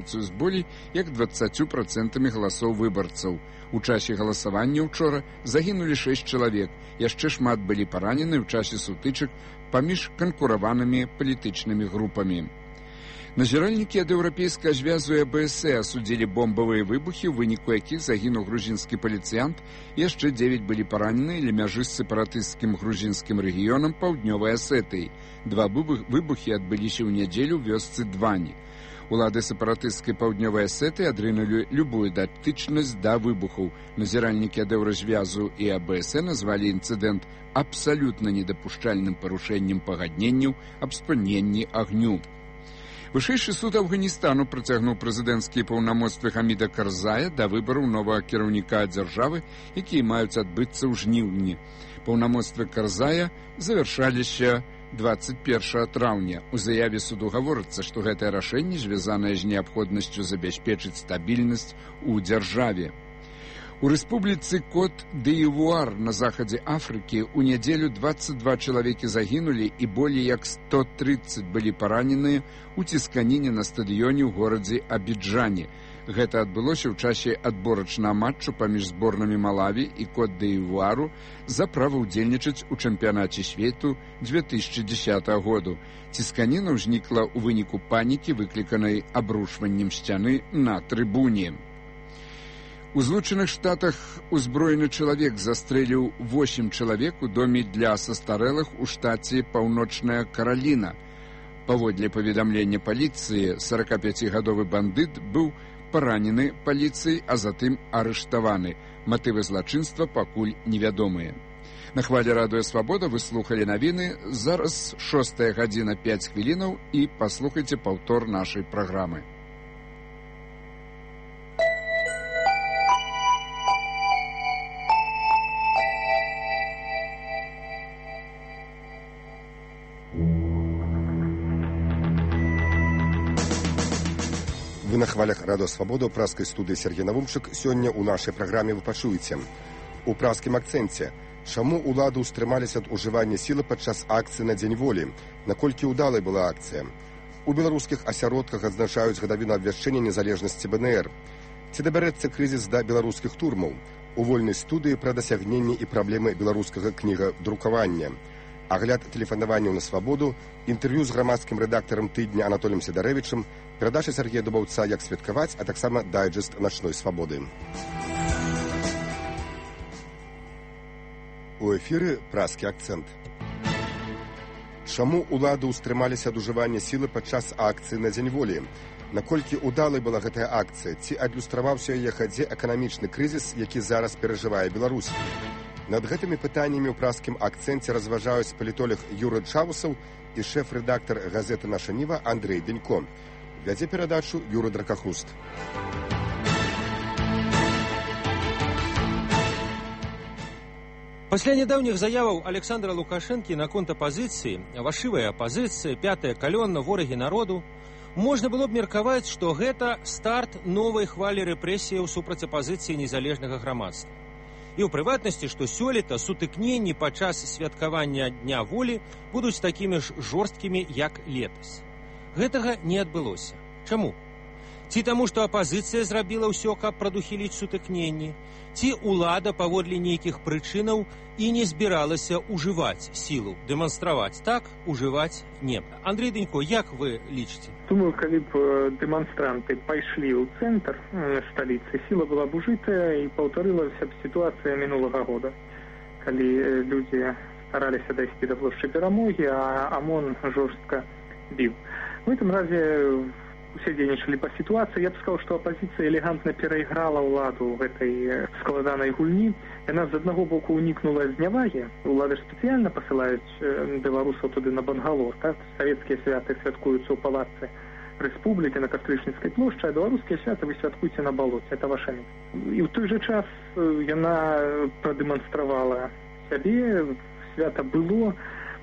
сітуацыю з болей як 20% галасоў выбарцаў. У часе галасавання ўчора загінулі 6 чалавек, яшчэ шмат былі паранены ў часе сутычак паміж канкураванымі палітычнымі групамі. Назіральнікі ад еўрапейскага звязу і АБС асудзілі бомбавыя выбухі, у выніку якіх загінуў грузінскі паліцыянт, і яшчэ 9 былі паранены ля мяжы з сепаратысцкім грузінскім рэгіёнам Паўднёвай Асетыі. 2 выбухі адбыліся ў нядзелю ў вёсцы Двані. Улады сепаратысцкай Паўднёвай Асетыі адрынулі любую датычнасць да выбухаў. Назіральнікі ад еўразвязу і АБС назвалі інцыдэнт абсалютна недапушчальным парушэннем пагадненняў аб спыненні агню. Вышэйшы суд Афганістану працягнуў прэзідэнцкія паўнамоцтвы Хаміда Карзая да выбараў новага кіраўніка дзяржавы, якія маюць адбыцца ў жніўні. Паўнамоцтвы Карзая завяршаліся 21 траўня. У заяве суду гаворыцца, што гэтае рашэнне звязанае з неабходнасцю забяспечыць стабільнасць у дзяржаве. У рэспубліцы Кот-д'Івуар на захадзе Афрыкі ў нядзелю 22 чалавекі загінулі і болей як 130 былі параненыя ў цісканіне на стадыёне ў горадзе Абіджане. Гэта адбылося ў часе адборачнага матчу паміж зборнамі Малаві і Кот-д'Івуару за права ўдзельнічаць у чэмпіянаце свету 2010 году. Цісканіна ўзнікла ў выніку панікі, выкліканай абрушваннем сцяны на трыбуне. У Злучаных Штатах узброены чалавек застрэліў 8 чалавек у доме для састарэлых у штаце Паўночная Караліна. Паводле паведамлення паліцыі, 45-гадовы бандыт быў паранены паліцыяй, а затым арыштаваны. Матывы злачынства пакуль невядомыя. На хвале радыё «Свабода» вы слухалі навіны. Зараз 6:05 і паслухайце паўтор нашай праграмы. Вы на хвалях радыё «Свабода» ў праскай студыі Сергей Навумчык. Сёння ў нашай праграме вы пачуеце. У праскім акцэнце. Чаму ўлады ўстрымаліся ад ужывання сілы падчас акцыі на Дзень волі? Наколькі ўдалай была акцыя? У беларускіх асяродках адзначаюць гадавіну абвяшчэння незалежнасці БНР. Ці дабярэцца крызіс да беларускіх турмаў? У вольнай студыі пра дасягненні і праблемы беларускага кнігадрукавання. Агляд тэлефанаванняў на «Свабоду», інтэрв'ю з грамадскім рэдактарам «Тыдня» Анатоліем Сідарэвічам, перадача Сергея Дубаўца «Як святкаваць», а таксама дайджэст «Начной свабоды». У эфіры праскі акцэнт. Чаму ўлады ўстрымаліся ад ужывання сілы падчас акцыі на Дзень волі? Наколькі ўдалай была гэтая акцыя? Ці адлюстраваўся яе хадзе эканамічны крызіс, які зараз перажывае Беларусь? Над гэтымі пытаннямі ў праскім акцэнце разважаюць палітолог Юры Чавусаў і шэф-рэдактар газеты «Наша Ніва» Андрэй Бенько. Вядзе перадачу Юра Дракахруст. Пасля нядаўніх заяваў Александра Лукашэнкі наконт апазіцыі, вашывая апазіцыя, пятая калёна, ворагі народу, можна было б меркаваць, што гэта старт новай хвалі рэпрэсіяў супраць апазіцыі незалежнага грамадства. І ў прыватнасці, што сёлета сутыкненні падчас святкавання Дня волі будуць такімі ж жорсткімі, як летась. Гэтага не адбылося. Чаму? Ці таму, што апазіцыя зрабіла ўсё, каб прадухіліць сутыкненні, ці ўлада паводле нейкіх прычынаў і не збіралася ўжываць сілу, дэманстраваць. Так, ужываць не. Андрэй Бенько, як вы лічыце? Думаю, калі б дэманстранты пайшлі ў цэнтр сталіцы, сіла была б ужытая і паўтарылася б сітуацыя мінулага года, калі людзі стараліся дайсці да плошчы Перамогі, а ОМОН жорстка біў. В этом разе усе дзейнічалі па сітуацыі. Я б сказаў, што апазіцыя элегантна перайграла ўладу ў гэтай складанай гульні. Яна з аднаго боку ўнікнула знявагі. Улады ж спецыяльна пасылаюць беларусаў туды на Бангалор. Так? Савецкія святы святкуюцца ў палацы Рэспублікі на Кастрычніцкай плошчы, а беларускія святы вы святкуеце на балоце. Это ваша мэта. І ў той жа час яна прадэманстравала сябе. Свята было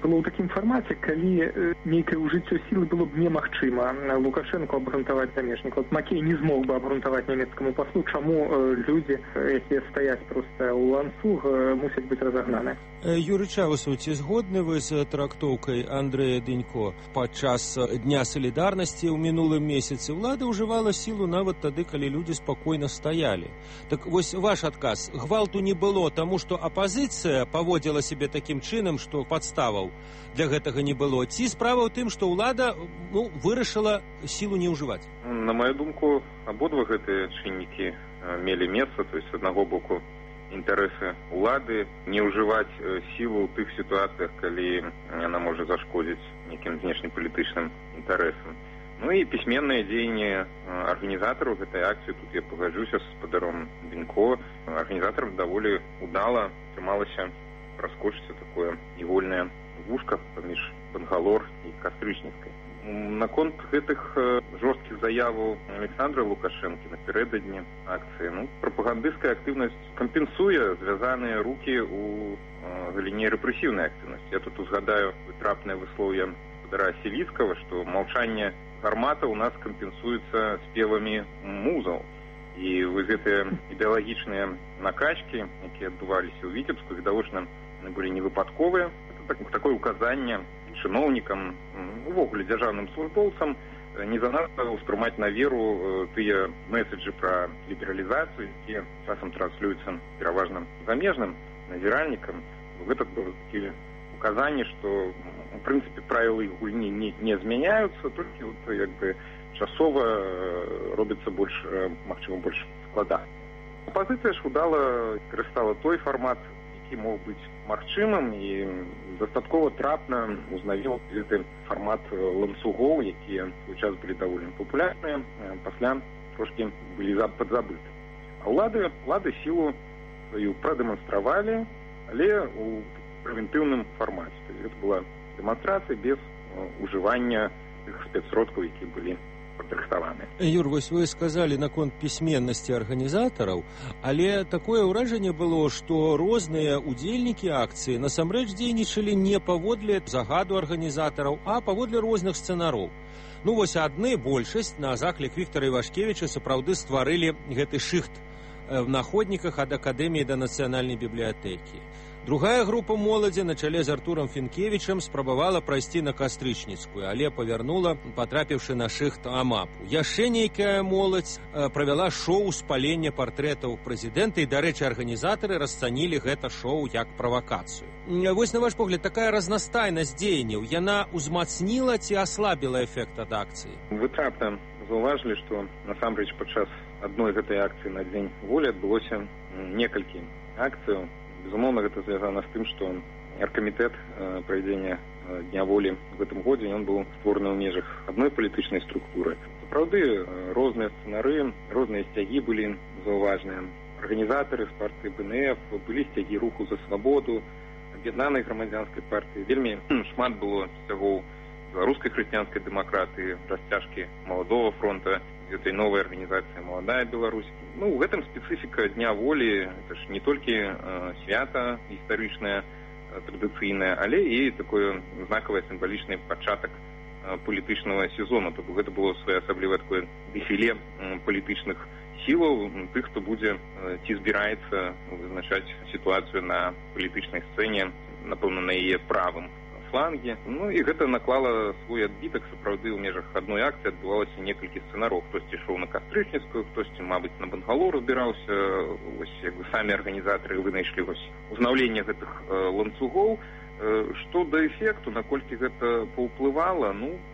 было ў такім фармаце, калі нейкае ўжыццё сілы было б немагчыма Лукашэнку абгрунтаваць замежніка. От Макей не змог бы абгрунтаваць нямецкаму паслу, чаму людзі, якія стаяць проста ў ланцуг, мусяць быць разагнаны. Юрый Чавусаў, ці згодны вы з трактоўкай Андрэя Дынько? Падчас Дня салідарнасці ў мінулым месяцы ўлада ўжывала сілу нават тады, калі людзі спакойна стаялі. Так вось ваш адказ. Гвалту не было, таму што апазіцыя паводзіла сябе такім чынам, што падставаў для гэтага не было. Ці справа ў тым, што ўлада вырашыла сілу не ўжываць? На маю думку, абодва гэтыя чыннікі мелі месца, то есть з аднаго боку інтарэсы ўлады не ўжываць сілу ў тых сітуацыях, калі яна можа зашкодзіць нейкім знешнепалітычным інтарэсам. Ну і пісьменнае дзеянне арганізатараў гэтай акцыі, тут я пагаджуся з спадаром Дынько, арганізатарам даволі удала атрымалася праскочыць такое івольнае вушка паміж Бангалор і Кастрычніцкай. Наконт гэтых жорсткіх заяваў Александра Лукашэнкі напярэдадні акцыі, прапагандысцкая актыўнасць кампенсуе звязаныя рукі ў галіне рэпрэсіўнай актыўнасці. Я тут узгадаю вытрапнае выслоўе спадара Селіцкага, што маўчанне гармата ў нас кампенсуецца спевамі музаў. І вось гэтыя ідэалагічныя накачкі, якія адбываліся ў Віцебску, відавочна, былі невыпадковыя. Это такое указанне чыноўнікам, увогуле дзяржаўным службоўцам не занадта ўспрымаць на веру тыя месседжы пра лібералізацыю, якія часам транслююцца пераважна замежным назіральнікам. Гэта было такія указанні, што у прынцыпе правілы іх гульні не змяняюцца, толькі часова робіцца больш, магчыма, больш складана. Апазіцыя ж удала скарыстала той фармат, які мог быць магчымым, і дастаткова трапна узнавіў гэты фармат ланцугоў, якія ў час былі даволі папулярныя, пасля трошкі былі падзабыты. А ўлады сілу сваю прадэманстравалі, але ў прэвентыўным фармаце. Гэта была дэманстрацыя без ужывання тых спецсродкаў, якія былі падрыхтаваны. Юр, вось вы сказалі наконт пісьменнасці арганізатараў, але такое ўражанне было, што розныя удзельнікі акцыі насамрэч дзейнічалі не паводле загаду арганізатараў, а паводле розных сцэнароў. Вось адны, большасць, на заклік Віктара Івашкевіча сапраўды стварылі гэты шыхт в находніках ад Акадэміі да Нацыянальнай бібліятэкі. Другая група моладзі на чале з Артурам Фінкевічам спрабавала прайсці на Кастрычніцкую, але павярнула, патрапіўшы на шыхт АМАПу. Яшчэ нейкая моладзь правяла шоу спалення партрэтаў прэзідэнта, і, дарэчы, арганізатары расцанілі гэта шоу як правакацыю. Вось, на ваш погляд, такая разнастайнасць дзеянняў, яна ўзмацніла ці аслабіла эфект ад акцыі? Вы трапна заўважылі, што насамрэч падчас адной гэтай акцыі на Дзень волі адбылося некалькі акцыяў. Безумоўна, гэта звязана з тым, што аргкамітэт правядзення Дня волі в гэтым годзе ён быў створаны ў межах адной палітычнай структуры. Сапраўды, розныя сцэнары, розныя сцягі былі заўважныя. Арганізатары з партыі БНФ, былі сцягі руху за свабоду, аб'яднанай грамадзянскай партыі. Вельмі шмат было сцягоў беларускай хрысціянскай дэмакратыі, расцяжкі маладога фронта, этой новой организации «Молодая Беларусь». В этом специфика Дня волі, это ж не толькі свята гістарычнае, традыцыйнае, але і такое знакавае сімвалічны пачатак палітычнага сезону. То гэта было своеасаблівае такое дэфіле палітычных сілаў, тых, хто будзе ці збіраецца вызначаць сітуацыю на палітычнай сцэне, напэўна, на яе правым фланге. І гэта наклала свой адбітак. Сапраўды, ў межах адной акцыі адбывалася некалькі сцэнараў. Хтосьці ішоў на Кастрычніцкую, хтосьці, мабыць, на Бангалор збіраўся. Самі арганізатары вынайшлі узнаўленне гэтых ланцугоў. Што да эфекту, наколькі гэта паўплывала,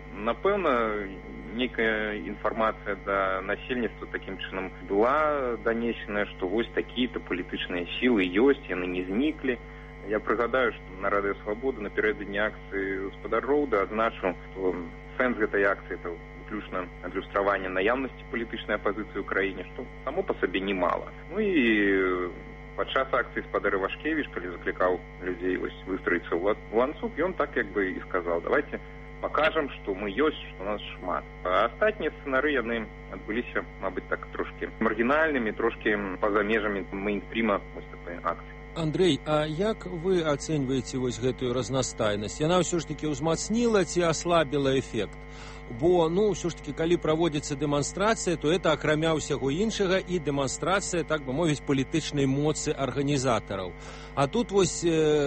напэўна, нейкая інфармацыя да насельніцтва такім чынам была данесеная, што вось такія-то палітычныя сілы ёсць, яны не зніклі. Я прыгадаю, што на Радыё Свабода напярэдадні акцыі спадар Роўда адзначыў, што сэнс гэтай акцыі это выключна адлюстраванне наяўнасці палітычнай апазіцыі ў краіне, што само па сабе немала. І падчас акцыі спадар Івашкевіч, калі заклікаў людзей выстроіцца ў ланцуг, ён так як бы і сказаў: давайте пакажам, што мы ёсць, што нас шмат. А астатнія сцэнары яны адбыліся, мабыць, так трошкі маргінальнымі, трошкі па-за межамі мейнстріма вось такой акцыі. Андрей, а як вы ацэньваеце вось гэтую разнастайнасць? Яна ўсё ж такі ўзмацніла ці аслабіла эфект? Бо, ўсё ж такі, калі праводзіцца дэманстрацыя, то это акрамя ўсяго іншага і дэманстрацыя, так бы мовіць, палітычнай моцы арганізатараў. А тут вось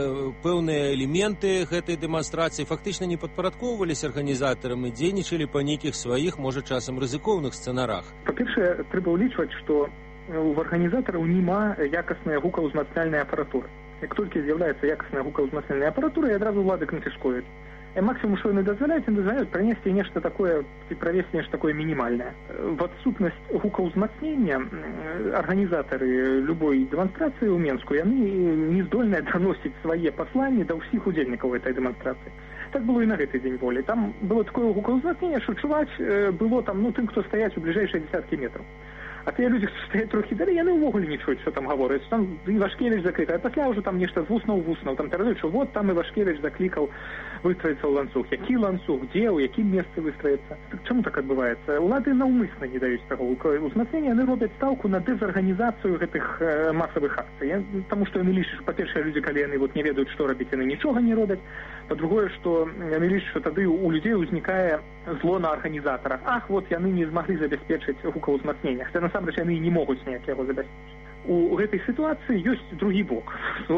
пэўныя элементы гэтай дэманстрацыі фактычна не падпарадкоўваліся арганізатарам і дзейнічалі па нейкіх сваіх, можа, часам рызыкоўных сцэнарах. Па-першае, трэба ўлічваць, што у арганізатараў няма якаснай гукаўзмацняльнай апаратуры. Як толькі з'яўляецца якасная гукаўзмацняльная апаратура, і адразу ўлады канфіскуюць. Максимум, что они дозволяют пронести нечто такое, провести нечто такое минимальное. В отсутность гукаўзмацнення организаторы любой демонстрации у Менску, они не здольны доносить свои послания до всех удельников этой демонстрации. Так было и на гэты день воли. Там было такое гукаўзмацнення, что чуваць было там, тым, кто стоять у ближайшие десятки метров. А те люди, кто стоят трохи далей, яны ўвогуле не чуюць, что там гавораць. Там Івашкевич закрыт, а пасля ўжо там нешта з вуснаў, там таразуюць, што вот там Івашкевич заклікаў выстроиться ў ланцуг. Які ланцуг, дзе, у якім месцы выстроиться? Чаму так адбываецца? Улады наўмысна не даюць таго ўзмацнення, яны робяць стаўку на дэзарганізацыю гэтых масавых акцый. Таму што яны лічаць, па-першае, людзі, калі яны не ведаюць, што рабіць, яны нічога не робяць. Па-другое, што яны лічаць, што тады у людзей узнікае зло на арганізатарах. Ах, вот яны не змаглі забяспечыць гукаўзмацнення. Насамрэч яны не могуць ніяк яго забяспечыць. У гэтай сітуацыі ёсць другі бок.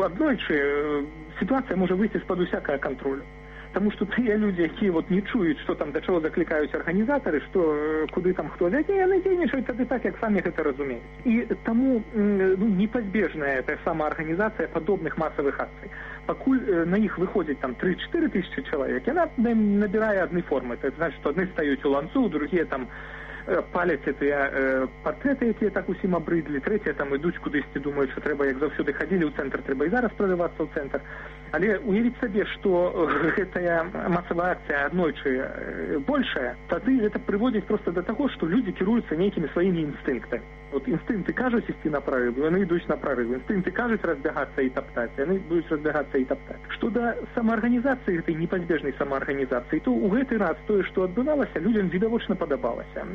Аднойчы сітуацыя можа выйсці з-пад усякага кантролю. Таму што тыя людзі, якія не чуюць, што там да чаго заклікаюць арганізатары, што куды там хто вядзе, яны дзейнічаюць тады так, як самі гэта разумеюць. І таму непазбежная тая сама арганізацыя падобных масавых акцый. Пакуль на іх выходзіць там 3-4 тысячи чалавек, яна набірае адны формы. Это значит, што адны стаюць у ланцу, другія там паляць тыя партрэты, якія так усім абрыдлі, трэція там ідуць кудысьці, думаюць, што трэба, як заўсёды хадзілі ў цэнтр, трэба і зараз прадавацца ў цэнтр. Але уявіць сабе, што гэтая масавая акцыя аднойчы большая, тады гэта прыводзіць проста да таго, што людзі кіруюцца нейкімі сваімі інстынктамі. Інстынкты кажуць ісці на прарыв, яны ідуць на прарыв. Інстынкты кажуць разбягацца і таптаць, яны будуць разбягацца і таптаць. Што да самаарганізацыі, гэтай непазбежнай самаарганізацыі, то ў гэты раз тое, што адбывалася, людзям відавочна падабалася.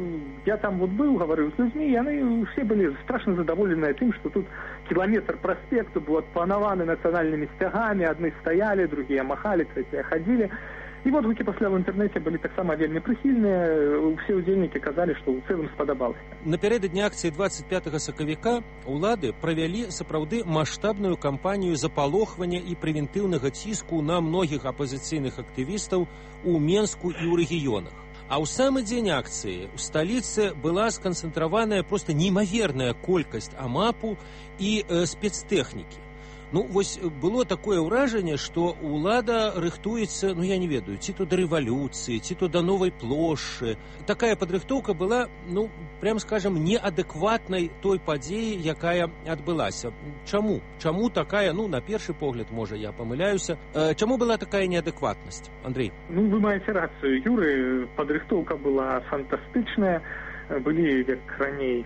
Я там быў, гаварыў з людзьмі, яны ўсе былі страшна задаволеныя тым, што тут кіламетр праспекту быў адпанаваны нацыянальнымі сцягамі, адны стаялі, другія махалі, трэція хадзілі. І водгукі пасля ў інтэрнэце былі таксама вельмі прыхільныя, усе ўдзельнікі казалі, што ў цэлым спадабалася. Напярэдадні акцыі 25 сакавіка ўлады правялі сапраўды маштабную кампанію запалохвання і прэвентыўнага ціску на многіх апазіцыйных актывістаў у Менску і ў рэгіёнах. А ў самы дзень акцыі ў сталіцы была сканцэнтраваная проста неймаверная колькасць амапу і спецтэхнікі. Вось было такое ўражанне, што ўлада рыхтуецца, я не ведаю, ці то да рэвалюцыі, ці то да новай плошчы. Такая падрыхтоўка была, прям скажем, неадэкватнай той падзеі, якая адбылася. Чаму? Чаму такая, на першы погляд, можа, я памыляюся, чаму была такая неадэкватнасць, Андрей? Вы маеце рацыю, Юры, падрыхтоўка была фантастычная, былі, як раней,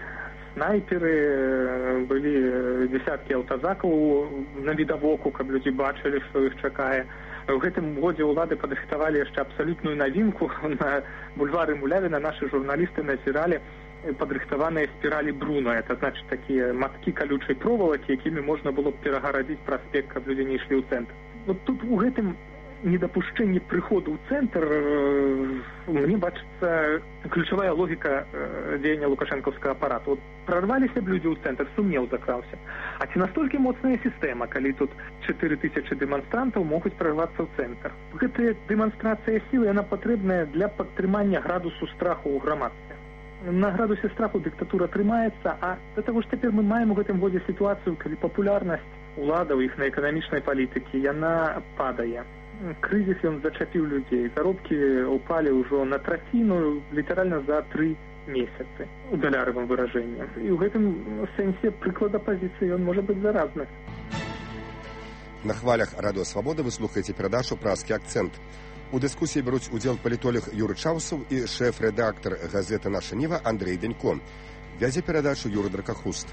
снайперы, былі дзесяткі аўтазакаў на відавоку, каб людзі бачылі, што іх чакае. У гэтым годзе ўлады падрыхтавалі яшчэ абсалютную навінку. На бульвары Мулявіна нашы журналісты назіралі падрыхтаваныя спіралі Бруно. Это значит такія маткі калючай провалакі, якімі можна было б перагарадзіць праспект, каб людзі не ішлі ў цэнтр. Тут у гэтым недапушчэнні прыходу ў цэнтр мне бачыцца ключавая логіка дзеяння лукашэнкаўскага апарату. Прарваліся б людзі ў цэнтр, сумнеў закраўся. А ці настолькі моцная сістэма, калі тут 4000 дэманстрантаў могуць прарвацца ў цэнтр? Гэтая дэманстрацыя сілы, яна патрэбная для падтрымання градусу страху ў грамадстве. На градусе страху дыктатура трымаецца, а да таго ж цяпер мы маем у гэтым годзе сітуацыю, калі папулярнасць уладаў іх на эканамічнай палітыкі, яна падае. Крызіс ён зачапіў людзей, заробкі упалі ўжо на траціну, літаральна за 3 месяцы у даляровым выражэнні. І ў гэтым сэнсе прыклад апазіцыі ён можа быць заразны. На хвалях Радыё Свабода вы слухаеце перадачу «Празкі акцэнт». У дыскусіі бяруць удзел палітолог Юры Чаўсаў і шэф-рэдактар газеты «Наша Ніва» Андрей Денько. Вядзе перадачу Юры Дракахуст.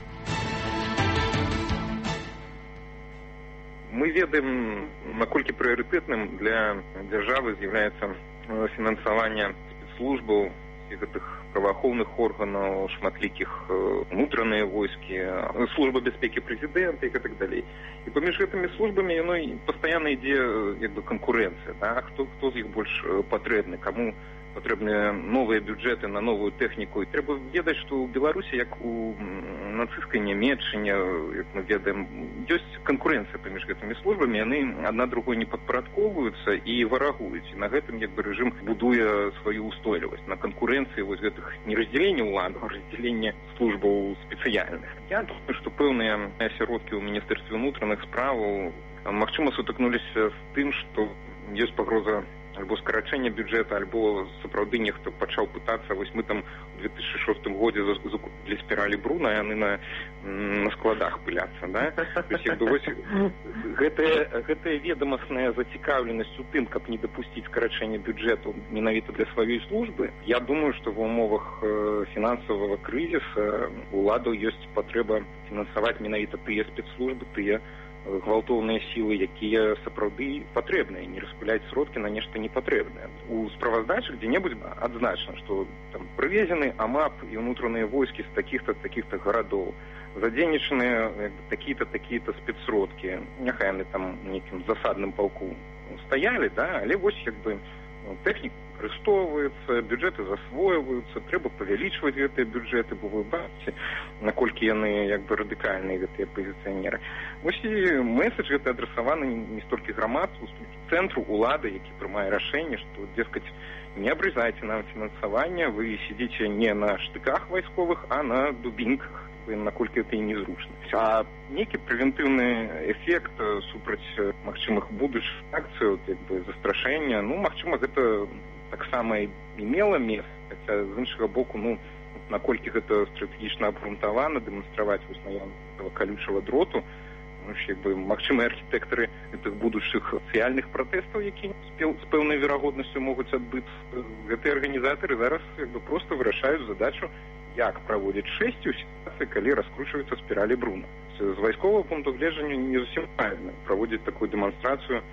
Мы ведаем, наколькі прыярытэтным для дзяржавы з'яўляецца фінансаванне спецслужбаў, гэтых праваахоўных органаў, шматлікіх унутраныя войскі, служба бяспекі прэзідэнта і так далей. І паміж гэтымі службамі яно пастаянна ідзе як бы канкурэнцыя, да? Хто з іх больш патрэбны, каму патрэбныя новыя бюджэты на новую тэхніку. І трэба ведаць, што ў Беларусі, як у нацысцкай Нямецчыне, як мы ведаем, ёсць канкурэнцыя паміж гэтымі службамі, яны адна другой не падпарадкоўваюцца і варагуюць. І на гэтым як бы рэжым будуе сваю устойлівасць. На канкурэнцыі вось гэтых не раздзялення ўладаў, а раздзялення службаў спецыяльных. Я думаю, што пэўныя асяродкі ў Міністэрстве ўнутраных справаў магчыма сутыкнуліся з тым, што ёсць пагроза альбо скарачэння бюджэта, альбо сапраўды нехта пачаў пытацца, вось мы там у 2006 годзе закупілі спіралі Бруна, яны на складах пыляцца, да? То есть, як бы, вось, гэтая ведамасная зацікаўленасць у тым, каб не дапусціць скарачэння бюджэту менавіта для сваёй службы, я думаю, што ва ўмовах фінансавага крызіса ўладаў ёсць патрэба фінансаваць менавіта тыя спецслужбы, тыя гвалтоўныя сілы, якія сапраўды патрэбныя, не распыляць сродкі на нешта непатрэбнае. У справаздачах дзе-небудзь адзначана, што там прывезены АМАП і ўнутраныя войскі з такіх-то гарадоў, задзейнічаныя такія-то спецсродкі, няхай яны там нейкім засадным палку стаялі, да, але вось як бы тэхніка выкарыстоўваецца, бюджэты засвойваюцца, трэба павялічваць гэтыя бюджэты, бо вы бачыце, наколькі яны як бы радыкальныя гэтыя пазіцыянеры. Вось і месседж гэты адрасаваны не столькі грамадству, столькі цэнтру улады, які прымае рашэнне, што, дескаць, не абрызайце нам фінансаванне, вы сидзіце не на штыках вайсковых, а на дубінках, наколькі это і незручна. А нейкі прэвентыўны эфект супраць магчымых будучых акцый, як бы застрашэння, ну, магчыма, гэта таксама і мела месца, хаця з іншага боку, ну, наколькі гэта стратэгічна абгрунтавана, дэманстраваць вось наяўнасць калючага дроту, ну, як бы магчымыя архітэктары гэтых будучых сацыяльных пратэстаў, які з пэўнай верагоднасцю могуць адбыцца. Гэтыя арганізатары зараз як бы проста вырашаюць задачу, як праводзіць шэсцю сітуацыі, калі раскручваюцца спіралі Бруна. З вайсковага пункту гледжання не зусім правільна праводзіць такую дэманстрацыю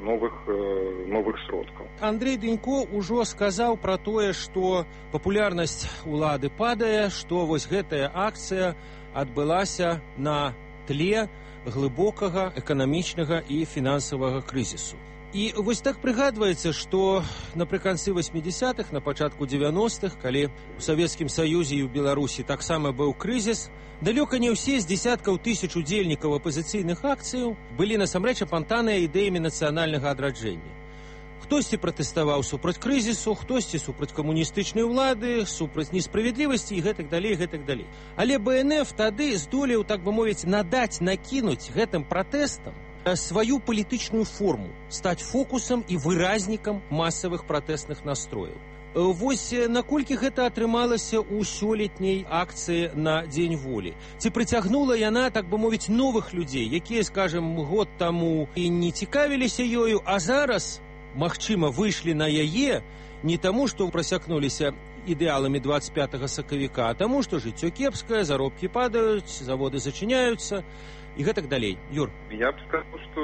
новых сродкаў. Андрей Дынько ўжо сказаў пра тое, што папулярнасць улады падае, што вось гэтая акцыя адбылася на тле глыбокага эканамічнага і фінансавага крызісу. І вось так прыгадваецца, што напрыканцы 80-х, на пачатку 90-х, калі у Савецкім Саюзе і ў Беларусі таксама быў крызіс, далёка не ўсе з дзесяткаў тысяч удзельнікаў апазіцыйных акцыяў былі насамрэч апантаныя ідэямі нацыянальнага адраджэння. Хтосьці пратэставаў супраць крызісу, хтосьці супраць камуністычнай улады, супраць несправядлівасці і гэтак далей, гэтак далей. Але БНФ тады здолеў, так бы мовіць, накінуць гэтым пратэстам сваю палітычную форму, стаць фокусам і выразнікам масавых пратэсных настрояў. Вось наколькі гэта атрымалася ў сёлетняй акцыі на Дзень волі? Ці прыцягнула яна, так бы мовіць, новых людзей, якія, скажем, год таму і не цікавіліся ёю, а зараз, магчыма, выйшлі на яе не таму, што прасякнуліся ідэаламі 25 сакавіка, а таму, што жыццё кепскае, заробкі падаюць, заводы зачыняюцца, і гэтак далей. Юр. Я б сказал, што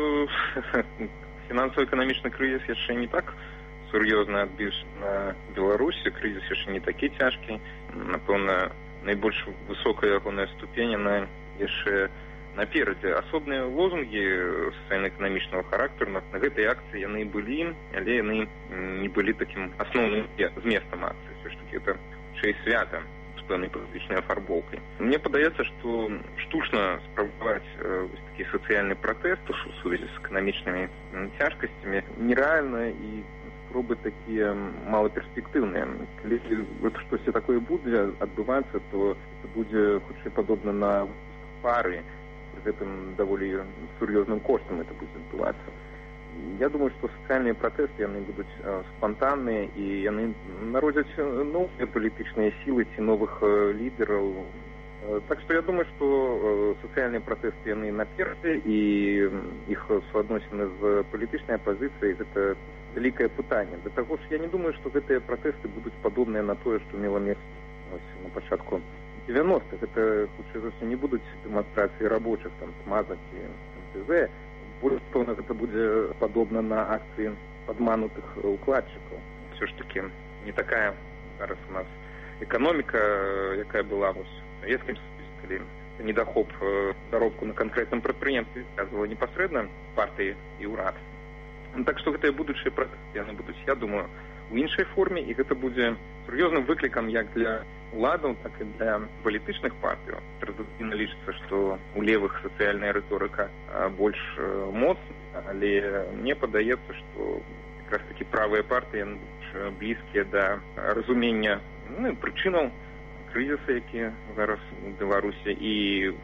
фінансава-эканамічны крызіс яшчэ не так сур'ёзна адбіўся на Беларусі, крызіс яшчэ не такі цяжкі. Напэўна, найбольш высокая ягоная ступень, яна яшчэ наперадзе. Асобныя лозунгі сацыяльна-эканамічнага характару на гэтай акцыі яны былі, але яны не былі такім асноўным зместам акцыі. Все ж таки, это хутчэй свята з пэўнай палітычнай афарбоўкай. Мне падаецца, што штучна спрабаваць такі сацыяльны пратэст у сувязі з эканамічнымі цяжкасцямі нерэальна, і спробы такія малаперспектыўныя. Калі штосьці такое будзе адбывацца, то это будзе хутчэй падобна на пары, пры гэтым даволі сур'ёзным коштам это будзе адбывацца. Я думаю, што сацыяльныя пратэсты яны будуць спантанныя, і яны народзяць новыя палітычныя сілы ці новых лідараў. Так што я думаю, што сацыяльныя пратэсты яны наперадзе, і іх суадносіны з палітычнай апазіцыяй гэта вялікае пытанне. Да таго ж я не думаю, што гэтыя пратэсты будуць падобныя на тое, што мела месца на пачатку 90-х. Это хутчэй за ўсё не будуць дэманстрацыі рабочых, там, смазак і МТЗ. Больш пэўна, гэта будзе падобна на акцыі падманутых укладчыкаў. Все ж таки не такая зараз у нас эканоміка, якая была ў Савецкім Саюзе, калі недахоп заробку на канкрэтным прадпрыемстве звязвала непасрэдна партыі і ўрад. Так што гэтыя будучыя пратэсты, яны будуць, я думаю, у іншай форме, і гэта будзе сур'ёзным выклікам як для уладаў, так і для палітычных партый. Традыцыйна лічыцца, што у левых сацыяльная рыторыка больш моцная, але мне падаецца, што якраз такі правыя партыі блізкія да разумення прычынаў крызіса, які зараз у Беларусі, і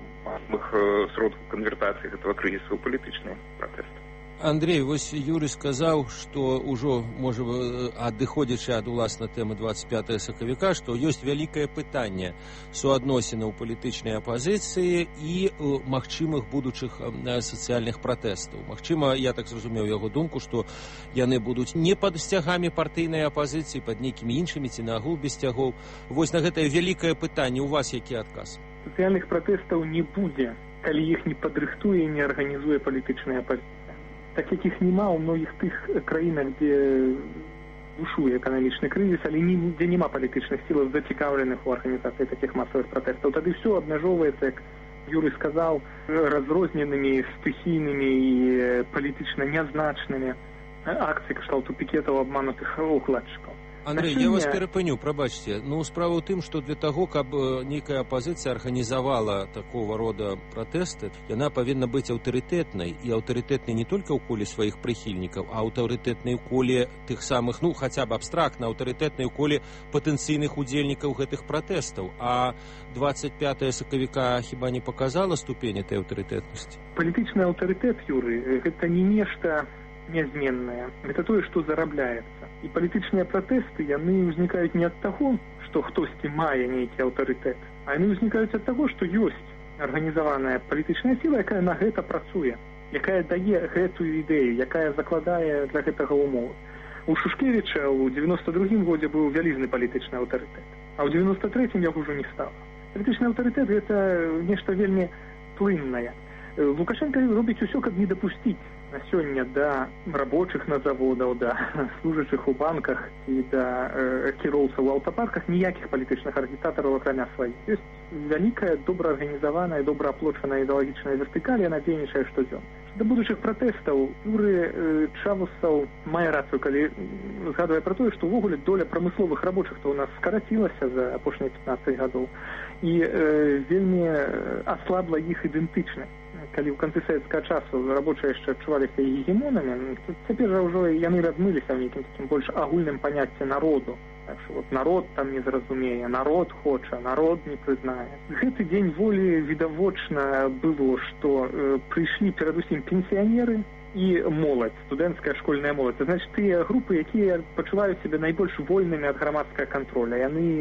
сродкаў канвертацыі гэтага крызісу ў палітычныя пратэсты. Андрей, вось Юрый сказаў, што ўжо, можа, адыходзячы ад уласна тэмы 25 сакавіка, што ёсць вялікае пытанне суадносінаў палітычнай апазіцыі і магчымых будучых сацыяльных пратэстаў. Магчыма, я так зразумеў яго думку, што яны будуць не пад сцягамі партыйнай апазіцыі, пад нейкімі іншымі ці нагул без сцягоў. Вось на гэтае вялікае пытанне у вас які адказ? Сацыяльных пратэстаў не будзе, калі іх не падрыхтуе і не арганізуе палітычная апазіцыя. Так як іх няма ў многіх тых краінах, дзе бушуе эканамічны крызіс, але дзе няма палітычных сілаў зацікаўленых у арганізацыі такіх масавых пратэстаў. Тады ўсё абмяжоўваецца, як Юрый сказаў, разрозненымі, стыхійнымі і палітычна нязначнымі акцыі кшталту пікетаў абманутых укладчыкаў. Андрей, я вас перапыню, прабачце. Справа ў тым, што для таго, каб нейкая апазіцыя арганізавала такого рода пратэсты, яна павінна быць аўтарытэтнай, і аўтарытэтнай не толькі ў коле сваіх прыхільнікаў, а аўтарытэтнай у коле тых самых, хаця б абстрактна, аўтарытэтнай у коле патэнцыйных удзельнікаў гэтых пратэстаў. А 25 сакавіка хіба не паказала ступень этой аўтарытэтнасці? Палітычны аўтарытэт, Юрый, гэта не нешта нязменнае. Гэта тое, што зарабляецца. І палітычныя пратэсты, яны ўзнікаюць не ад таго, што хтосьці мае нейкі аўтарытэт, а яны ўзнікаюць ад таго, што ёсць арганізаваная палітычная сіла, якая на гэта працуе, якая дае гэтую ідэю, якая закладае для гэтага умовы. У Шушкевіча ў 92-м годзе быў вялізны палітычны аўтарытэт, а ў 93-м яго ўжо не стала. Палітычны аўтарытэт гэта нешта вельмі плыннае. Лукашенко робіць усё, каб не дапусціць на сёння да рабочых на заводаў, да служачых у банках і да кіроўцаў у аўтапарках ніякіх палітычных агітатараў акрамя сваіх. Ёсць вялікая, добра арганізаваная, добра аплочаная ідэалагічная вертыкаль, яна дзейнічае штодзённа. Да будучых пратэстаў Юры Чавусаў мае рацыю, калі згадвае пра тое, што ўвогуле доля прамысловых рабочых-то ў нас скарацілася за апошнія 15 гадоў і вельмі аслабла іх ідэнтычнасць. Калі ў канцы савецкага часу рабочыя яшчэ адчуваліся гегемонамі, то цяпер жа ўжо яны размыліся ў нейкім такім больш агульным паняцці народу. Так што народ там не зразумее, народ хоча, народ не прызнае. Гэты дзень волі відавочна было, што прыйшлі перадусім пенсіянеры і моладзь, студэнцкая школьная моладзь. Значыць, тыя групы, якія пачуваюць сябе найбольш вольнымі ад грамадскага кантроля,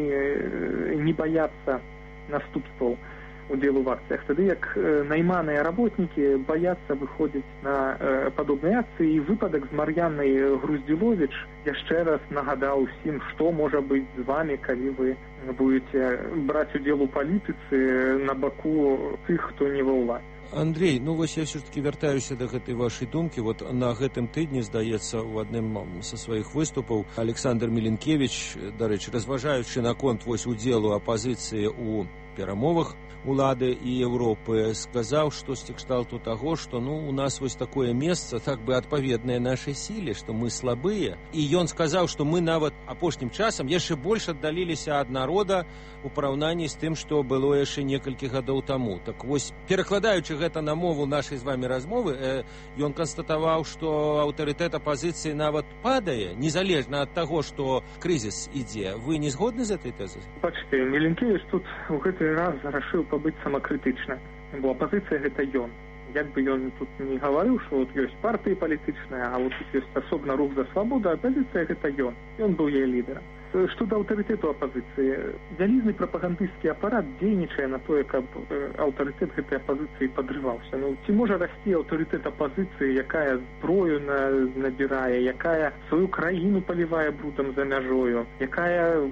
яны не баяцца наступстваў удзелу в акцыях. Тады як найманыя работнікі баяцца выходзіць на падобныя акцыі, і выпадак з Мар'янай Груздзіловіч яшчэ раз нагадаў усім, што можа быць з вамі, калі вы будете браць удзел у палітыцы на баку тых, хто не ва ўладзе. Андрей, вось я все-таки вяртаюся да гэтай вашай думкі. Вот на гэтым тыдні, здаецца, у адным са сваіх выступаў Александр Міленкевіч, дарэчы, разважаючы наконт вось удзелу апазіцыі у перамовах улады і Европы, сказаў штосьці кшталту таго, што у нас вось такое месца, так бы адпаведнае нашай сіле, што мы слабыя. І ён сказаў, што мы нават апошнім часам яшчэ больш аддаліліся ад народа у параўнанні з тым, што было яшчэ некалькі гадоў таму. Так вось, перакладаючы гэта на мову нашай з вами размовы, ён канстатаваў, што аўтарытэт апазіцыі нават падае, незалежна ад таго, што крызіс ідзе. Вы не згодны з этой тэзай? Бачыце, Міленкевіч тут у гэты раз рашыў пабыць самакрытычна, бо апазіцыя гэта ён. Як бы ён тут не гаварыў, што вот ёсць партыі палітычныя, а вот тут ёсць асобна рух за свабоду, апазіцыя гэта ён. Ён быў яе лідарам. Што да аўтарытэту апазіцыі, вялізны прапагандысцкі апарат дзейнічае на тое, каб аўтарытэт гэтай апазіцыі падрываўся. Ці можа расці аўтарытэт апазіцыі, якая зброю набірае, якая сваю краіну палівае брудам за мяжою, якая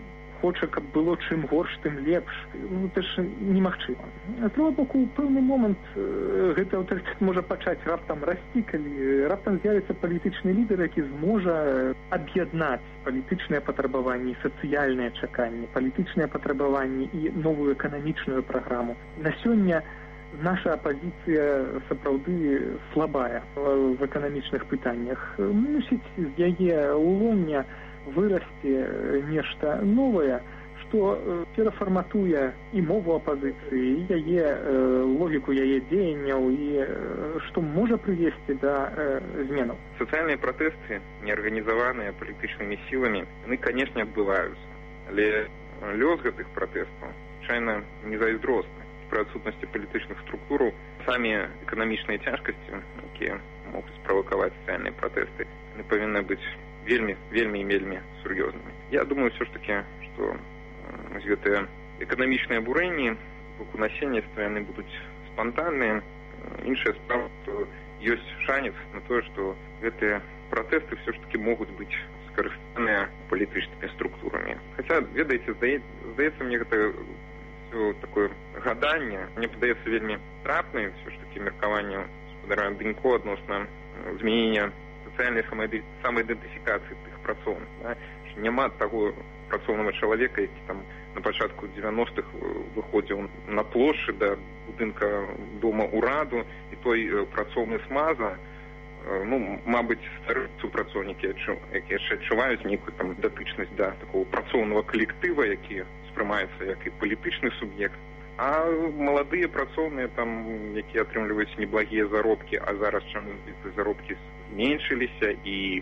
хоча, каб было чым горш, тым лепш. Ну, это ж немагчыма. А з другого боку, у пэўны момант гэты аўтарытэт можа пачаць раптам расці, калі раптам з'явіцца палітычны лідар, які зможа аб'яднаць палітычныя патрабаванні, сацыяльныя чаканні, палітычныя патрабаванні і новую эканамічную праграму. На сёння наша апазіцыя сапраўды слабая в эканамічных пытаннях. Мусіць з яе улоння вырасце нешта новае, што перафарматуе і мову апазіцыі, і яе логіку яе дзеянняў, і што можа прывесці да зменаў. Сацыяльныя пратэсты, неарганізаваныя палітычнымі сіламі, яны, канешне, адбываюцца. Але лёс гэтых пратэстаў, звычайна, не зайздросны. Пры адсутнасці палітычных структураў самі эканамічныя цяжкасці, якія могуць справакаваць сацыяльныя пратэсты, яны павінны быць вельмі і вельмі сур'ёзнымі. Я думаю, все ж таки, што гэтыя эканамічныя абурэнні боку насельніцтва, яны будуць спантанныя. Іншая справа, што ёсць шанец на тое, што гэтыя пратэсты все ж таки могуць быць скарыстаныя палітычнымі структурамі. Хаця, ведаеце, здаецца мне гэта все такое гаданне, мне падаецца вельмі трапным все ж таки меркаванню гаспадара Данько адносна змянення сацыяльнай самаідэнтыфікацыі тых працоўных. Да? Няма таго працоўнага чалавека, які там на пачатку 90-х выходзіў на плошчы да будынка дома ўраду, і той працоўны смаза, ну, мабыць, старыя супрацоўнікі, якія яшчэ адчуваюць нейкую там датычнасць да такого працоўнага калектыва, які спрымаецца як і палітычны суб'ект. А маладыя працоўныя, там, якія атрымліваюць неблагія заробкі, а зараз чаму заробкі зменшыліся і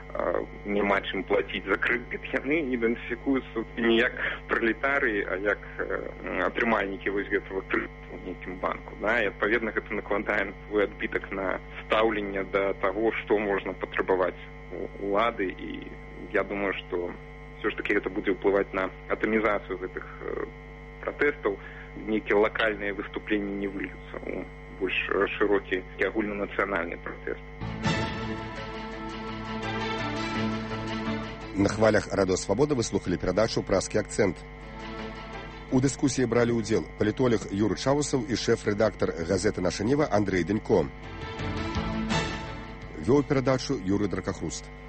няма чым плаціць за крэдыт, яны ідэнтыфікуюцца не як пралетарыі, а як атрымальнікі вось гэтага крэдыту ў нейкім банку. Да? І, адпаведна, гэта накладае свой адбітак на стаўленне да таго, што можна патрабаваць улады, і я думаю, што все ж таки гэта будзе ўплываць на атамізацыю гэтых пратэстаў. Нейкія лакальныя выступленні не выльюцца ў больш шырокі і агульнанацыянальны пратэст. На хвалях Радыё Свабода вы слухали перадачу «Празкі акцэнт». У дыскусіі бралі ўдзел палітолог Юры Чаусаў і шэф-рэдактар газеты «Наша Нева» Андрэй Данько. Вёў перадачу Юры Дракахруст.